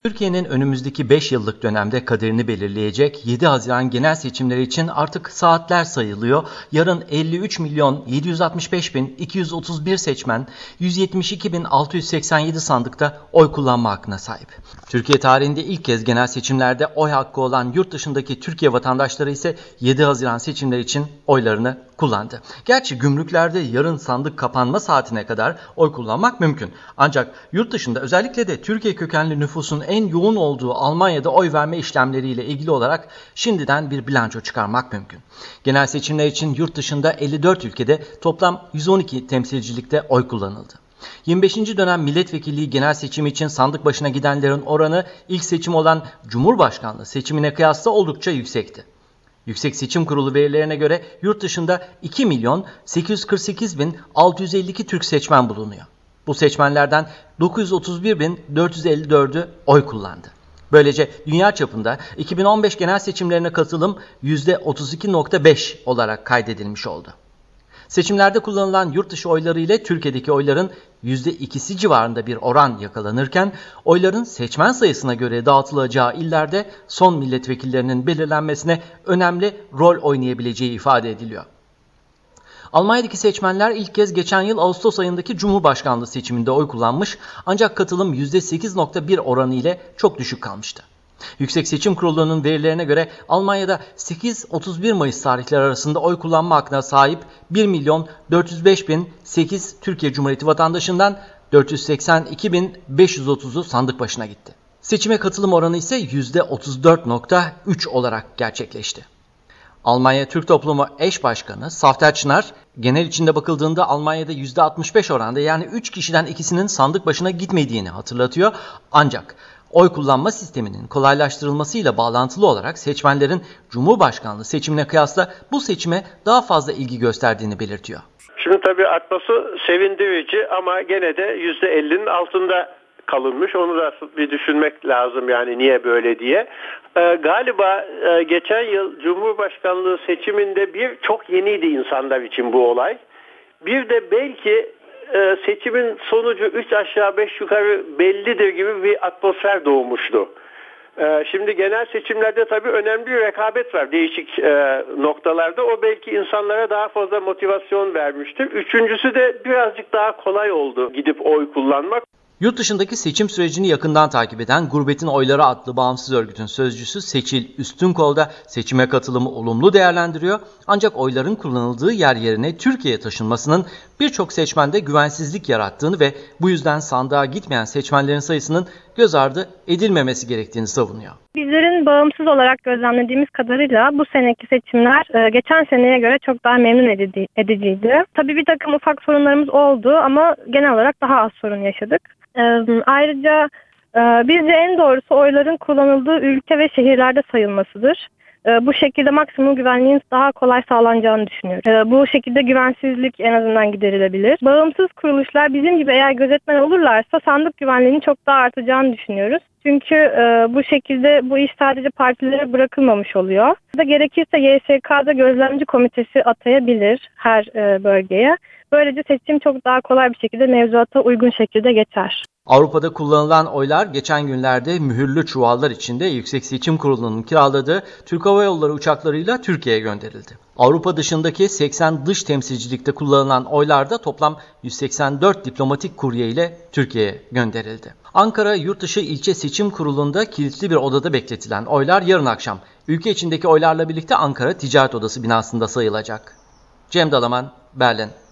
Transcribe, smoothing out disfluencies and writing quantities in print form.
Türkiye'nin önümüzdeki 5 yıllık dönemde kaderini belirleyecek 7 Haziran genel seçimleri için artık saatler sayılıyor. Yarın 53.765.231 seçmen 172.687 sandıkta oy kullanma hakkına sahip. Türkiye tarihinde ilk kez genel seçimlerde oy hakkı olan yurt dışındaki Türkiye vatandaşları ise 7 Haziran seçimleri için oylarını kullandı. Gerçi gümrüklerde yarın sandık kapanma saatine kadar oy kullanmak mümkün. Ancak yurt dışında özellikle de Türkiye kökenli nüfusun en yoğun olduğu Almanya'da oy verme işlemleriyle ilgili olarak şimdiden bir bilanço çıkarmak mümkün. Genel seçimler için yurt dışında 54 ülkede toplam 112 temsilcilikte oy kullanıldı. 25. dönem milletvekilliği genel seçimi için sandık başına gidenlerin oranı ilk seçim olan Cumhurbaşkanlığı seçimine kıyasla oldukça yüksekti. Yüksek Seçim Kurulu verilerine göre yurt dışında 2.848.652 Türk seçmen bulunuyor. Bu seçmenlerden 931.454'ü oy kullandı. Böylece dünya çapında 2015 genel seçimlerine katılım %32.5 olarak kaydedilmiş oldu. Seçimlerde kullanılan yurt dışı oyları ile Türkiye'deki oyların %2'si civarında bir oran yakalanırken oyların seçmen sayısına göre dağıtılacağı illerde son milletvekillerinin belirlenmesine önemli rol oynayabileceği ifade ediliyor. Almanya'daki seçmenler ilk kez geçen yıl Ağustos ayındaki Cumhurbaşkanlığı seçiminde oy kullanmış ancak katılım %8.1 oranı ile çok düşük kalmıştı. Yüksek Seçim Kurulu'nun verilerine göre Almanya'da 8-31 Mayıs tarihleri arasında oy kullanma hakkına sahip 1.405.008 Türkiye Cumhuriyeti vatandaşından 482.530'u sandık başına gitti. Seçime katılım oranı ise %34.3 olarak gerçekleşti. Almanya Türk Toplumu Eş Başkanı Safter Çınar, genel içinde bakıldığında Almanya'da %65 oranda yani 3 kişiden ikisinin sandık başına gitmediğini hatırlatıyor. Ancak oy kullanma sisteminin kolaylaştırılmasıyla bağlantılı olarak seçmenlerin Cumhurbaşkanlığı seçimine kıyasla bu seçime daha fazla ilgi gösterdiğini belirtiyor. Şimdi tabii artması sevindirici ama gene de %50'nin altında kalınmış. Onu da bir düşünmek lazım yani niye böyle diye. Galiba geçen yıl Cumhurbaşkanlığı seçiminde çok yeniydi insanlar için bu olay. Bir de belki seçimin sonucu 3 aşağı 5 yukarı bellidir gibi bir atmosfer doğmuştu. Şimdi genel seçimlerde tabii önemli bir rekabet var değişik noktalarda. O belki insanlara daha fazla motivasyon vermiştir. Üçüncüsü de birazcık daha kolay oldu gidip oy kullanmak. Yurt dışındaki seçim sürecini yakından takip eden Gurbetin Oyları adlı bağımsız örgütün sözcüsü Seçil Üstünkol da seçime katılımı olumlu değerlendiriyor. Ancak oyların kullanıldığı yer yerine Türkiye'ye taşınmasının birçok seçmende güvensizlik yarattığını ve bu yüzden sandığa gitmeyen seçmenlerin sayısının göz ardı edilmemesi gerektiğini savunuyor. Bizlerin bağımsız olarak gözlemlediğimiz kadarıyla bu seneki seçimler geçen seneye göre çok daha memnun ediciydi. Tabii bir takım ufak sorunlarımız oldu ama genel olarak daha az sorun yaşadık. Ayrıca bizce en doğrusu oyların kullanıldığı ülke ve şehirlerde sayılmasıdır. Bu şekilde maksimum güvenliğin daha kolay sağlanacağını düşünüyorum. Bu şekilde güvensizlik en azından giderilebilir. Bağımsız kuruluşlar bizim gibi eğer gözetmen olurlarsa sandık güvenliğinin çok daha artacağını düşünüyoruz. Çünkü bu şekilde bu iş sadece partilere bırakılmamış oluyor. Gerekirse YSK'da gözlemci komitesi atayabilir her bölgeye. Böylece seçim çok daha kolay bir şekilde mevzuata uygun şekilde geçer. Avrupa'da kullanılan oylar geçen günlerde mühürlü çuvallar içinde Yüksek Seçim Kurulu'nun kiraladığı Türk Hava Yolları uçaklarıyla Türkiye'ye gönderildi. Avrupa dışındaki 80 dış temsilcilikte kullanılan oylar da toplam 184 diplomatik kurye ile Türkiye'ye gönderildi. Ankara Yurtdışı İlçe Seçim Kurulu'nda kilitli bir odada bekletilen oylar yarın akşam ülke içindeki oylarla birlikte Ankara Ticaret Odası binasında sayılacak. Cem Dalaman, Berlin.